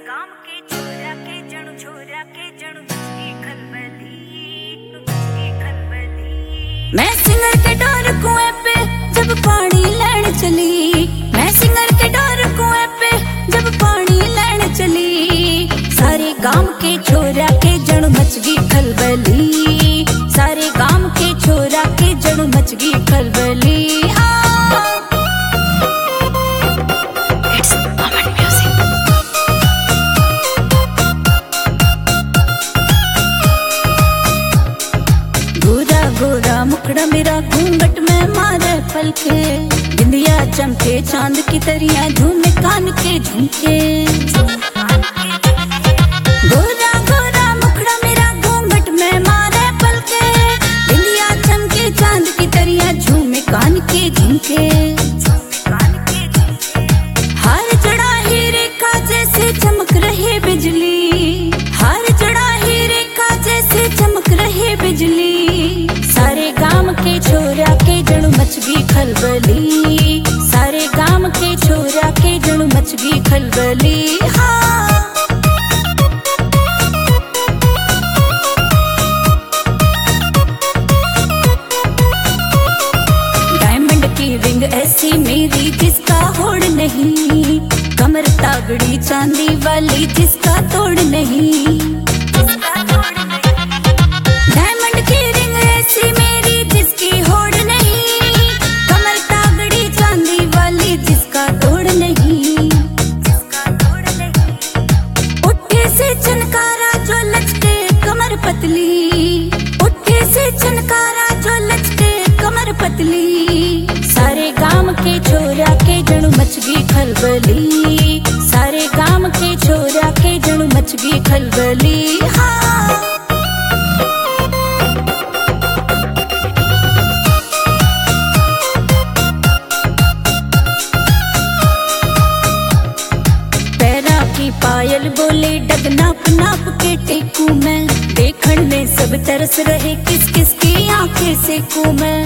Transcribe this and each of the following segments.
गांव के छोरा के जणु मचकी खलबली। मैं सिंगर के डोर कुएं पे जब पानी लैन चली, मैं सिंगर के डोर कुएं पे जब पानी लैन चली। सारे गांव के छोरा के जणु मचगी खलबली, सारे गांव के छोरा के जणु मचगी खलबली। गोरा मुखड़ा मेरा घूंघट में मारे पलके, बिंदिया चमके चांद की तरियां झूमे कान के झुमके। गोरा गोरा मुखड़ा मेरा घूंघट में मारे पलके, बिंदिया चमके चांद की तरियां झूमे कान के झुमके। हार जड़ा ही रेखा जैसे चमक रहे बिजली, हार जड़ा ही रेखा जैसे चमक रहे बिजली। सारे गांव के छोरा के जणु मचगी खलबली, सारे गांव के छोरा के जणु मचगी खलबली। हाँ डायमंड की रिंग ऐसी मेरी जिसका होड़ नहीं, कमर तागड़ी चांदी वाली जिसका तोड़ नहीं। उठे से चनकारा जो लचके कमर पतली। सारे गांव के छोरा के जणु मचगी खलबली, सारे गांव के छोरा के जणु मचगी खलबली। हाँ पैरा की पायल बोले डग नाप नाप के टेकू मैं, देखण में सब तरस रहे किस किस की आंखें से को मैं।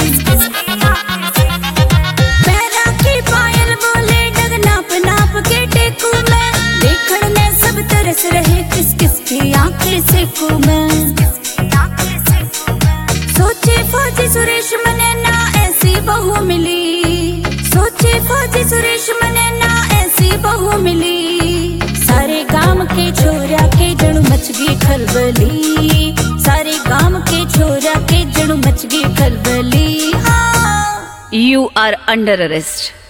पैरा की पायल बोले डग नाप नाप के टेकू मैं, देखण में सब तरस रहे किस किस की आंखें से को मैं। सोचे फौजी सुरेश मने ना ऐसी बहू मिली, सोचे फौजी सुरेश मने ना ऐसी बहू मिली। सारे गांव के छोरा के जणु मचगी खलबली, सारे गांव के छोरा के जणु मचगी खलबली। हाँ You are under arrest.